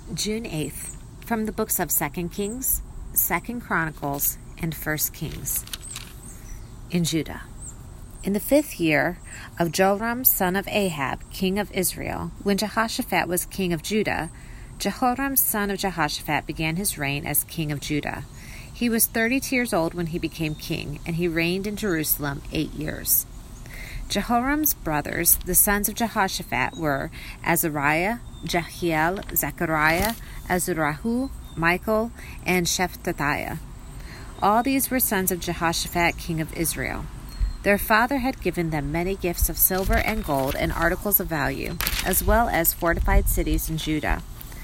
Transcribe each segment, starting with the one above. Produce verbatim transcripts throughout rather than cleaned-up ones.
June eighth, from the books of Second Kings, Second Chronicles, and First Kings. In Judah. In the fifth year of Joram son of Ahab, king of Israel, when Jehoshaphat was king of Judah, Jehoram son of Jehoshaphat began his reign as king of Judah. He was thirty-two years old when he became king, and he reigned in Jerusalem eight years. Jehoram's brothers, the sons of Jehoshaphat, were Azariah, Jehiel, Zechariah, Azurahu, Michael, and Shephatiah. All these were sons of Jehoshaphat, king of Israel. Their father had given them many gifts of silver and gold and articles of value, as well as fortified cities in Judah.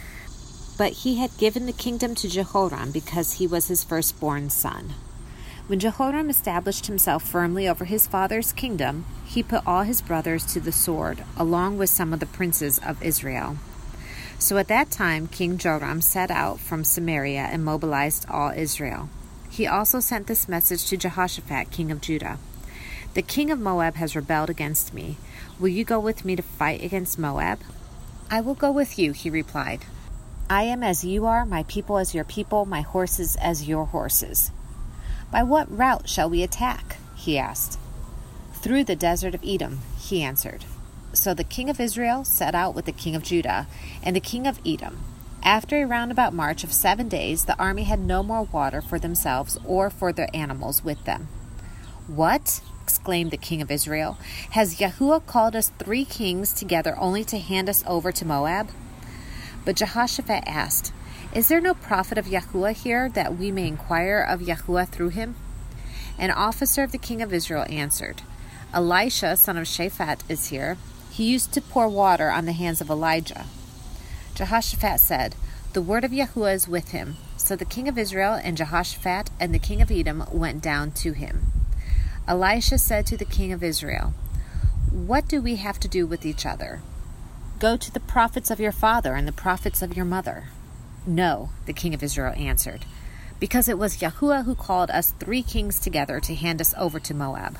But he had given the kingdom to Jehoram because he was his firstborn son. When Jehoram established himself firmly over his father's kingdom, he put all his brothers to the sword, along with some of the princes of Israel. So at that time King Joram set out from Samaria and mobilized all Israel. He also sent this message to Jehoshaphat, king of Judah. The king of Moab has rebelled against me. Will you go with me to fight against Moab? I will go with you, he replied. I am as you are, my people as your people, my horses as your horses. By what route shall we attack? He asked. Through the desert of Edom, he answered. So the king of Israel set out with the king of Judah and the king of Edom. After a roundabout march of seven days, the army had no more water for themselves or for their animals with them. What? Exclaimed the king of Israel. Has Yahuwah called us three kings together only to hand us over to Moab? But Jehoshaphat asked, Is there no prophet of Yahuwah here, that we may inquire of Yahuwah through him? An officer of the king of Israel answered, Elisha, son of Shaphat, is here. He used to pour water on the hands of Elijah. Jehoshaphat said, The word of Yahuwah is with him. So the king of Israel and Jehoshaphat and the king of Edom went down to him. Elisha said to the king of Israel, What do we have to do with each other? Go to the prophets of your father and the prophets of your mother. No, the king of Israel answered, because it was Yahuwah who called us three kings together to hand us over to Moab.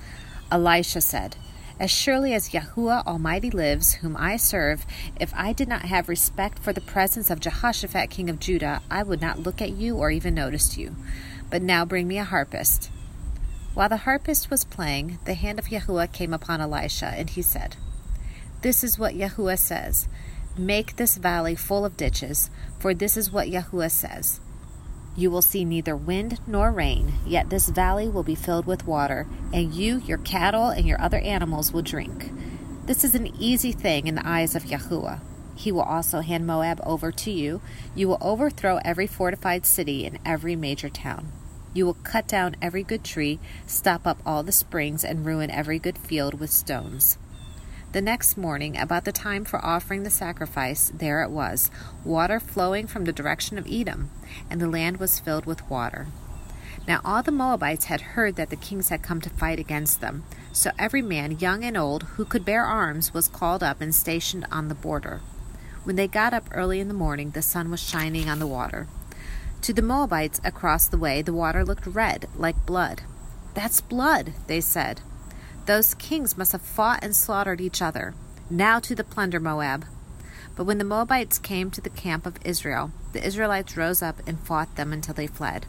Elisha said, As surely as Yahuwah Almighty lives, whom I serve, if I did not have respect for the presence of Jehoshaphat king of Judah, I would not look at you or even notice you. But now bring me a harpist. While the harpist was playing, the hand of Yahuwah came upon Elisha, and he said, This is what Yahuwah says. Make this valley full of ditches, for this is what Yahuwah says. You will see neither wind nor rain, yet this valley will be filled with water, and you, your cattle, and your other animals will drink. This is an easy thing in the eyes of Yahuwah. He will also hand Moab over to you. You will overthrow every fortified city and every major town. You will cut down every good tree, stop up all the springs, and ruin every good field with stones. The next morning, about the time for offering the sacrifice, there it was, water flowing from the direction of Edom, and the land was filled with water. Now all the Moabites had heard that the kings had come to fight against them, so every man, young and old, who could bear arms was called up and stationed on the border. When they got up early in the morning, the sun was shining on the water. To the Moabites across the way, the water looked red, like blood. That's blood, they said. Those kings must have fought and slaughtered each other. Now to the plunder, Moab. But when the Moabites came to the camp of Israel, the Israelites rose up and fought them until they fled.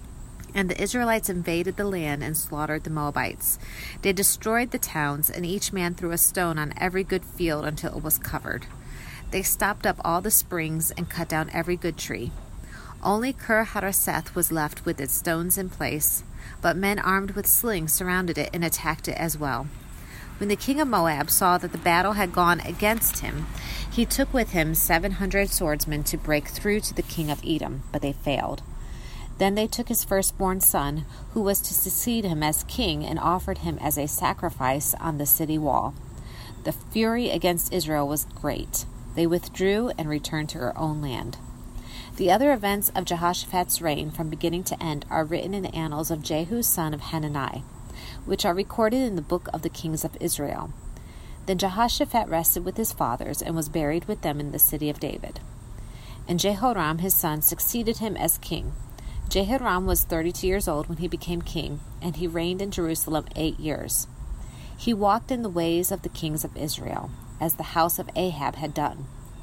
And the Israelites invaded the land and slaughtered the Moabites. They destroyed the towns, and each man threw a stone on every good field until it was covered. They stopped up all the springs and cut down every good tree. Only Ker Hareseth was left with its stones in place, but men armed with slings surrounded it and attacked it as well. When the king of Moab saw that the battle had gone against him, he took with him seven hundred swordsmen to break through to the king of Edom, but they failed. Then they took his firstborn son, who was to succeed him as king, and offered him as a sacrifice on the city wall. The fury against Israel was great. They withdrew and returned to their own land. The other events of Jehoshaphat's reign from beginning to end are written in the annals of Jehu son of Hanani, which are recorded in the book of the kings of Israel. Then Jehoshaphat rested with his fathers and was buried with them in the city of David. And Jehoram his son succeeded him as king. Jehoram was thirty-two years old when he became king, and he reigned in Jerusalem eight years. He walked in the ways of the kings of Israel, as the house of Ahab had done.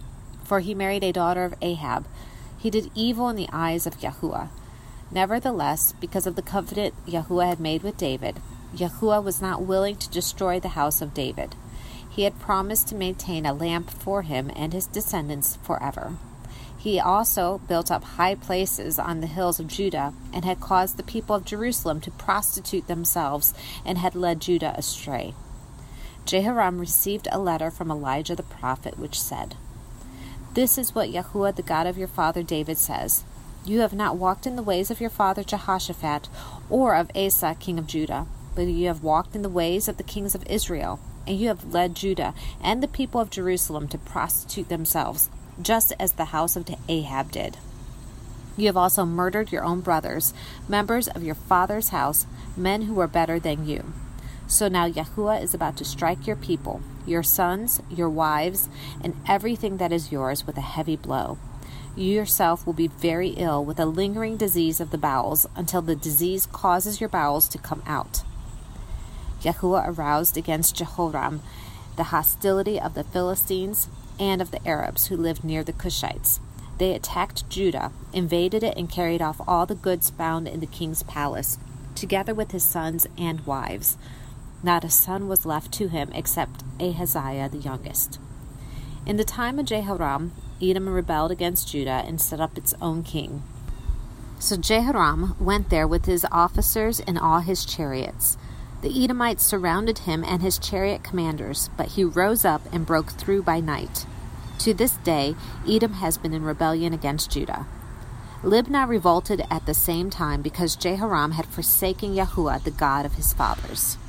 for he married a daughter of Ahab. He did evil in the eyes of Yahuwah. Nevertheless, because of the covenant Yahuwah had made with David, Yahuwah was not willing to destroy the house of David. He had promised to maintain a lamp for him and his descendants forever. He also built up high places on the hills of Judah, and had caused the people of Jerusalem to prostitute themselves, and had led Judah astray. Jehoram received a letter from Elijah the prophet, which said, "This is what Yahuwah, the God of your father David, says. You have not walked in the ways of your father Jehoshaphat, or of Asa king of Judah, but you have walked in the ways of the kings of Israel, and you have led Judah and the people of Jerusalem to prostitute themselves, just as the house of Ahab did. You have also murdered your own brothers, members of your father's house, men who were better than you. So now Yahuwah is about to strike your people, your sons, your wives, and everything that is yours with a heavy blow. You yourself will be very ill with a lingering disease of the bowels, until the disease causes your bowels to come out." Yahuwah aroused against Jehoram the hostility of the Philistines and of the Arabs who lived near the Cushites. They attacked Judah, invaded it, and carried off all the goods found in the king's palace, together with his sons and wives. Not a son was left to him except Ahaziah the youngest. In the time of Jehoram, Edom rebelled against Judah and set up its own king. So Jehoram went there with his officers and all his chariots. The Edomites surrounded him and his chariot commanders, but he rose up and broke through by night. To this day, Edom has been in rebellion against Judah. Libnah revolted at the same time because Jehoram had forsaken Yahuwah, the God of his fathers.